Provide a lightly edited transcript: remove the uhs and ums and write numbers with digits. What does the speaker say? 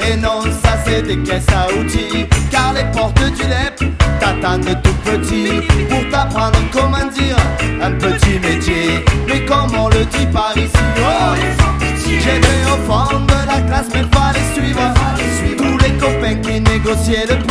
Et non, ça c'est des caisses à outils, car les portes du LEP t'attendent tout petit pour t'apprendre comment dire un petit métier. Mais comme on le dit par ici, oh, j'étais au fond de la classe mais fallait suivre tous les copains qui négociaient le